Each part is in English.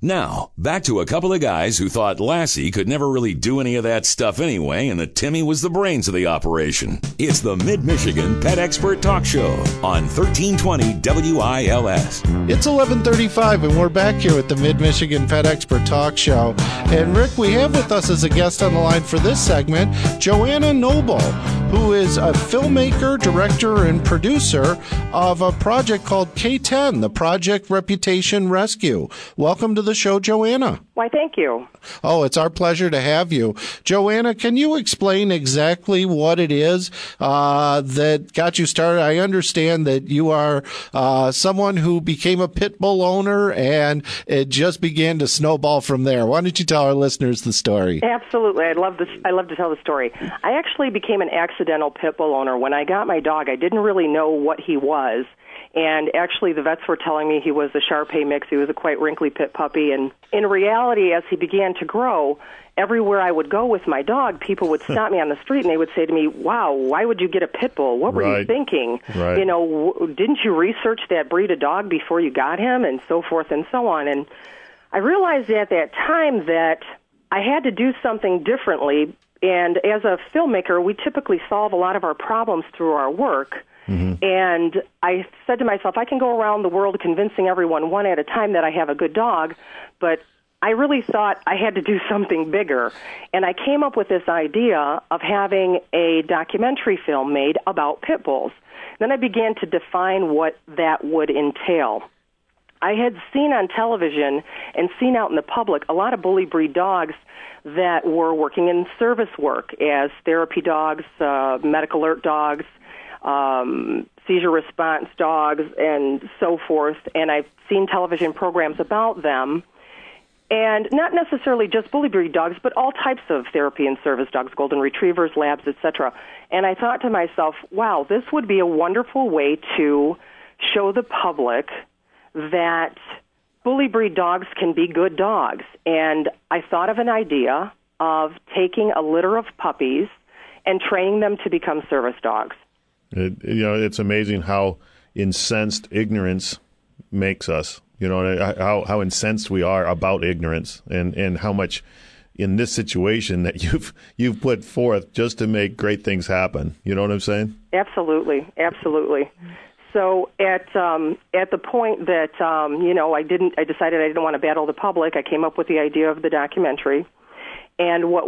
Now, back to a couple of guys who thought Lassie could never really do any of that stuff anyway, and that Timmy was the brains of the operation. It's the Mid-Michigan Pet Expert Talk Show on 1320 WILS. It's 11:35, and we're back here with the Mid-Michigan Pet Expert Talk Show. And Rick, we have with us as a guest on the line for this segment, Joanna Noble, who is a filmmaker, director, and producer of a project called K10, the Project Reputation Rescue. Welcome to the show, Joanna. Why, thank you. Oh, it's our pleasure to have you. Joanna, can you explain exactly what it is that got you started? I understand that you are someone who became a pit bull owner, and it just began to snowball from there. Why don't you tell our listeners the story? Absolutely. I love to tell the story. I actually became an accidental pit bull owner. When I got my dog, I didn't really know what he was. And actually, the vets were telling me he was a Shar-Pei mix. He was a quite wrinkly pit puppy. And in reality, as he began to grow, everywhere I would go with my dog, people would stop me on the street and they would say to me, "Wow, why would you get a pit bull? What were you thinking? Right. You know, didn't you research that breed of dog before you got him?" And so forth and so on. And I realized at that time that I had to do something differently. And as a filmmaker, we typically solve a lot of our problems through our work. Mm-hmm. And I said to myself, I can go around the world convincing everyone one at a time that I have a good dog, but I really thought I had to do something bigger. And I came up with this idea of having a documentary film made about pit bulls. Then I began to define what that would entail. I had seen on television and seen out in the public a lot of bully breed dogs that were working in service work as therapy dogs, medical alert dogs, seizure response dogs, and so forth. And I've seen television programs about them. And not necessarily just bully breed dogs, but all types of therapy and service dogs, golden retrievers, labs, etc. And I thought to myself, wow, this would be a wonderful way to show the public that bully breed dogs can be good dogs. And I thought of an idea of taking a litter of puppies and training them to become service dogs. It's amazing how incensed ignorance makes us. How incensed we are about ignorance, and how much in this situation that you've put forth just to make great things happen. You know what I'm saying? Absolutely, absolutely. So at the point that I decided I didn't want to battle the public, I came up with the idea of the documentary. And what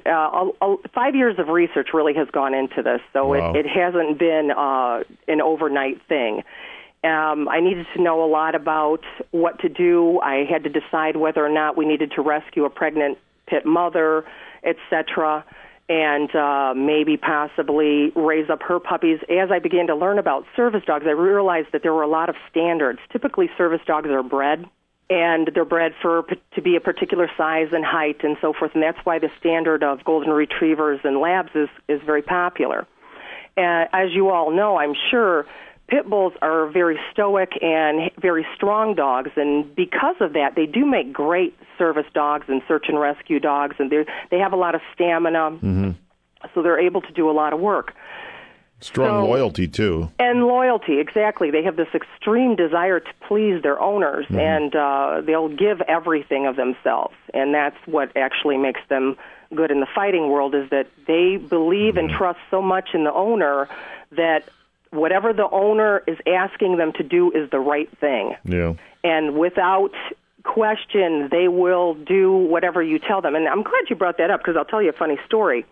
5 years of research really has gone into this, so wow. It hasn't been an overnight thing. I needed to know a lot about what to do. I had to decide whether or not we needed to rescue a pregnant pit mother, etc., and maybe possibly raise up her puppies. As I began to learn about service dogs, I realized that there were a lot of standards. Typically, service dogs are bred, and they're bred to be a particular size and height and so forth, and that's why the standard of golden retrievers and labs is very popular. As you all know, I'm sure, pit bulls are very stoic and very strong dogs, and because of that, they do make great service dogs and search and rescue dogs, and they have a lot of stamina, mm-hmm. so they're able to do a lot of work. Strong loyalty, too. And loyalty, exactly. They have this extreme desire to please their owners, mm-hmm. and they'll give everything of themselves, and that's what actually makes them good in the fighting world, is that they believe mm-hmm. and trust so much in the owner that whatever the owner is asking them to do is the right thing. Yeah. And without question, they will do whatever you tell them. And I'm glad you brought that up, because I'll tell you a funny story.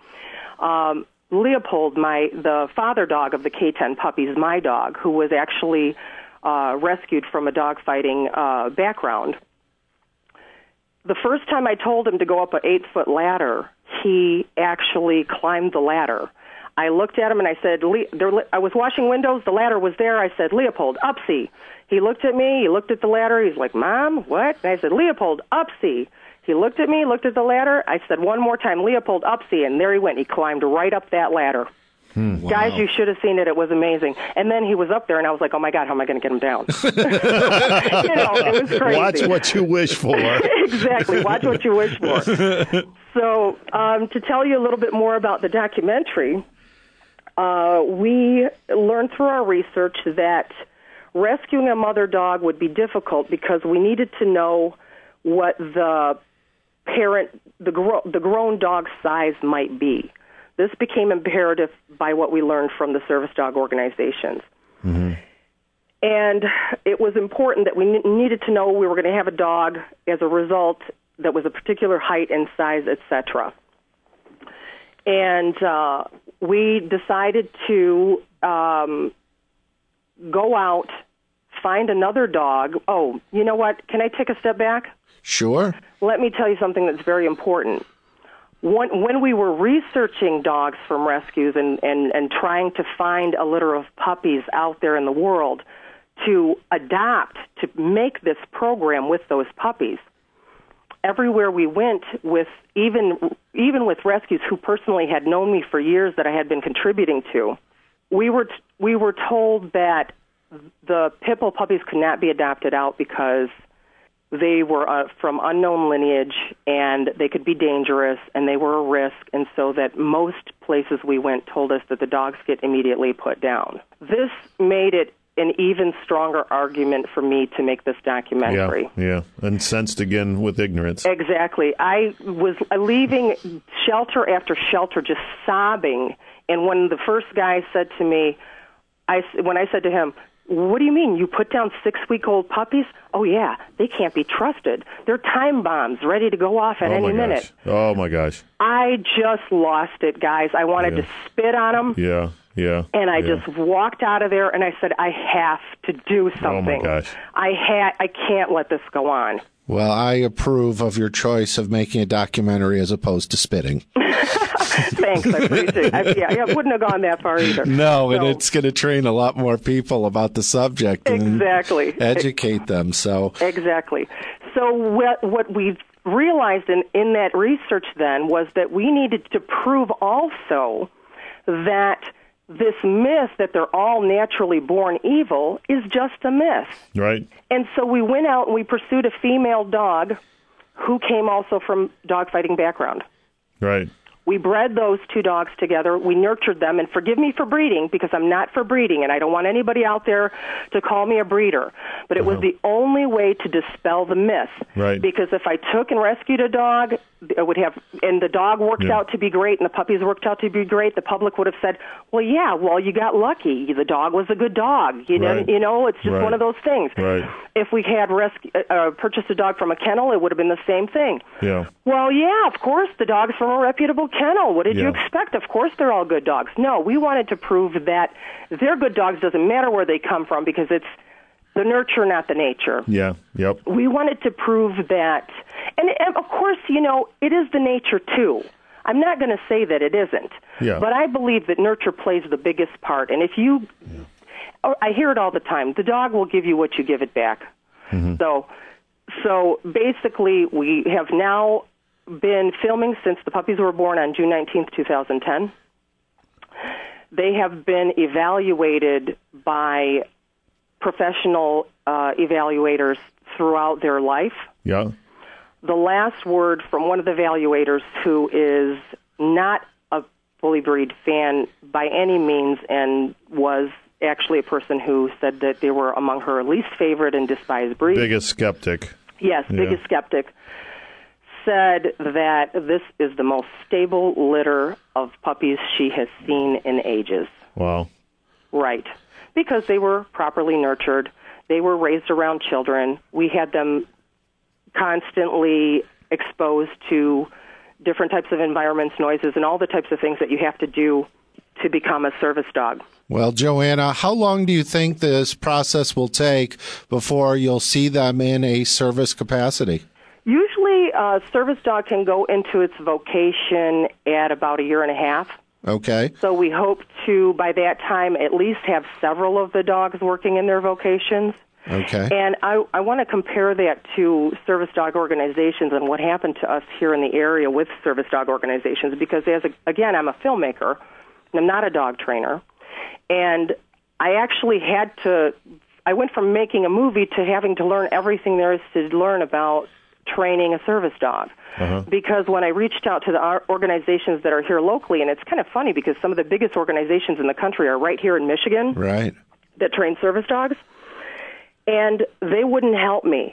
Leopold, the father dog of the K10 puppies, my dog, who was actually rescued from a dogfighting background, the first time I told him to go up an 8-foot ladder, he actually climbed the ladder. I looked at him and I said, I was washing windows, the ladder was there. I said, Leopold, upsee. He looked at me, he looked at the ladder, he's like, Mom, what? And I said, Leopold, upsee. He looked at me, looked at the ladder. I said one more time, Leopold, upsee, and there he went. He climbed right up that ladder. Wow. Guys, you should have seen it. It was amazing. And then he was up there, and I was like, oh, my God, how am I going to get him down? It was crazy. Watch what you wish for. Exactly. Watch what you wish for. So to tell you a little bit more about the documentary, we learned through our research that rescuing a mother dog would be difficult because we needed to know what the grown dog size might be. This became imperative by what we learned from the service dog organizations. Mm-hmm. And it was important that we needed to know we were going to have a dog as a result that was a particular height and size, etc. And we decided to go out, find another dog. Oh, you know what? Can I take a step back? Sure. Let me tell you something that's very important. When we were researching dogs from rescues and trying to find a litter of puppies out there in the world to adopt, to make this program with those puppies, everywhere we went, with even with rescues who personally had known me for years that I had been contributing to, we were told that the pit bull puppies could not be adopted out because they were from unknown lineage and they could be dangerous and they were a risk, and so that most places we went told us that the dogs get immediately put down. This made it an even stronger argument for me to make this documentary. Yeah, incensed again with ignorance. Exactly. I was leaving shelter after shelter just sobbing, and when the first guy said to me, when I said to him, "What do you mean? You put down 6-week-old puppies?" "Oh, yeah, they can't be trusted. They're time bombs ready to go off at any minute." Oh, my gosh. I just lost it, guys. I wanted to spit on them. Yeah. And I just walked out of there, and I said, I have to do something. Oh, my gosh. I can't let this go on. Well, I approve of your choice of making a documentary as opposed to spitting. Thanks, I appreciate it. I wouldn't have gone that far either. No, and it's going to train a lot more people about the subject and educate them. So exactly. So what we've realized in that research then was that we needed to prove also that this myth that they're all naturally born evil is just a myth. Right. And so we went out and we pursued a female dog who came also from dogfighting background. Right. We bred those two dogs together. We nurtured them, and forgive me for breeding because I'm not for breeding, and I don't want anybody out there to call me a breeder. But it was the only way to dispel the myth. Right. Because if I took and rescued a dog, it would have, and the dog worked out to be great, and the puppies worked out to be great, the public would have said, "Well, yeah, you got lucky. The dog was a good dog." You know, it's just one of those things. Right. If we had purchased a dog from a kennel, it would have been the same thing. Yeah. Well, yeah, of course, the dog's from a reputable kennel. What did you expect? Of course they're all good dogs. No, we wanted to prove that they're good dogs, doesn't matter where they come from, because it's the nurture, not the nature. Yeah, yep. We wanted to prove that. And of course, it is the nature, too. I'm not going to say that it isn't. Yeah. But I believe that nurture plays the biggest part. And if you... I hear it all the time. The dog will give you what you give it back. Mm-hmm. So basically, we have now been filming since the puppies were born on June 19th, 2010. They have been evaluated by professional evaluators throughout their life. Yeah. The last word from one of the evaluators, who is not a fully breed fan by any means and was actually a person who said that they were among her least favorite and despised breeds. Biggest skeptic. Yes, biggest skeptic. Said that this is the most stable litter of puppies she has seen in ages. Wow. Right. Because they were properly nurtured. They were raised around children. We had them constantly exposed to different types of environments, noises, and all the types of things that you have to do to become a service dog. Well, Joanna, how long do you think this process will take before you'll see them in a service capacity? Usually, a service dog can go into its vocation at about 1.5 years. Okay. So we hope to, by that time, at least have several of the dogs working in their vocations. Okay. And I want to compare that to service dog organizations and what happened to us here in the area with service dog organizations, because, again, I'm a filmmaker, and I'm not a dog trainer. And I actually I went from making a movie to having to learn everything there is to learn about training a service dog. Uh-huh. Because when I reached out to the organizations that are here locally, and it's kind of funny because some of the biggest organizations in the country are right here in Michigan, right, that train service dogs, and they wouldn't help me.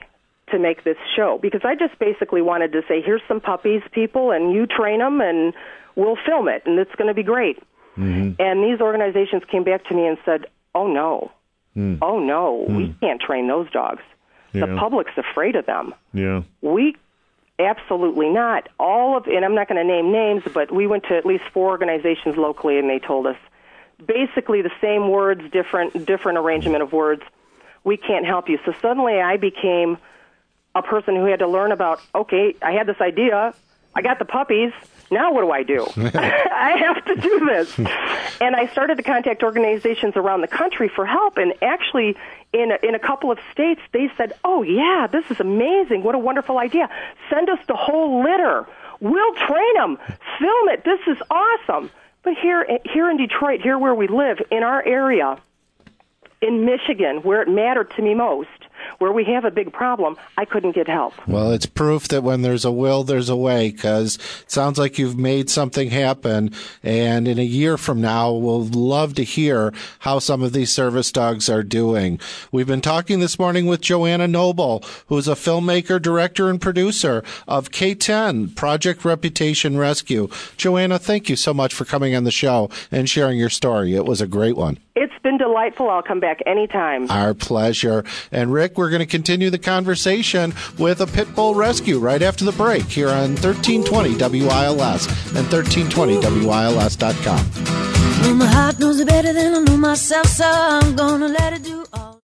to make this show, because I just basically wanted to say, here's some puppies, people, and you train them, and we'll film it, and it's going to be great. Mm-hmm. And these organizations came back to me and said, oh, no, we can't train those dogs. Yeah. The public's afraid of them. Yeah. We absolutely not. And I'm not going to name names, but we went to at least 4 organizations locally, and they told us basically the same words, different arrangement of words. We can't help you. So suddenly I became a person who had to learn about, okay, I had this idea, I got the puppies, now what do I do? I have to do this. And I started to contact organizations around the country for help, and actually in a couple of states, they said, oh, yeah, this is amazing. What a wonderful idea. Send us the whole litter. We'll train them. Film it. This is awesome. But here in Detroit, here where we live, in our area, in Michigan, where it mattered to me most, where we have a big problem, I couldn't get help. Well, it's proof that when there's a will, there's a way, because it sounds like you've made something happen. And in a year from now, we'll love to hear how some of these service dogs are doing. We've been talking this morning with Joanna Noble, who's a filmmaker, director, and producer of K10, Project Reputation Rescue. Joanna, thank you so much for coming on the show and sharing your story. It was a great one. It's been delightful. I'll come back anytime. Our pleasure. And Rick, we're going to continue the conversation with a pit bull rescue right after the break here on 1320 WILS and 1320WILS.com. Well, my heart knows it better than I know myself, so I'm going to let it do all.